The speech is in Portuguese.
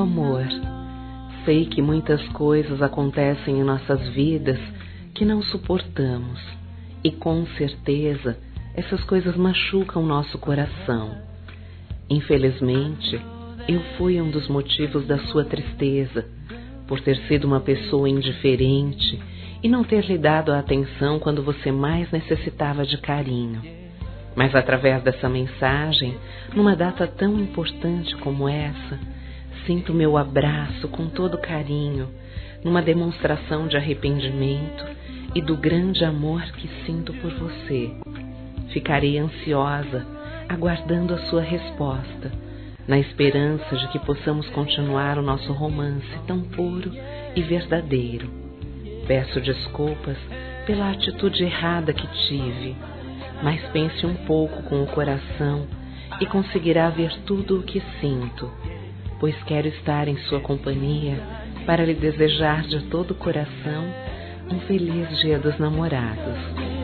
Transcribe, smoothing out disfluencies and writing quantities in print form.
amor, sei que muitas coisas acontecem em nossas vidas que não suportamos, e com certeza essas coisas machucam nosso coração. Infelizmente, eu fui um dos motivos da sua tristeza, por ter sido uma pessoa indiferente e não ter lhe dado a atenção quando você mais necessitava de carinho. Mas através dessa mensagem, numa data tão importante como essa, sinto meu abraço com todo carinho, numa demonstração de arrependimento e do grande amor que sinto por você. Ficarei ansiosa, aguardando a sua resposta, na esperança de que possamos continuar o nosso romance tão puro e verdadeiro. Peço desculpas pela atitude errada que tive, mas pense um pouco com o coração e conseguirá ver tudo o que sinto, pois quero estar em sua companhia para lhe desejar de todo o coração um feliz Dia dos Namorados.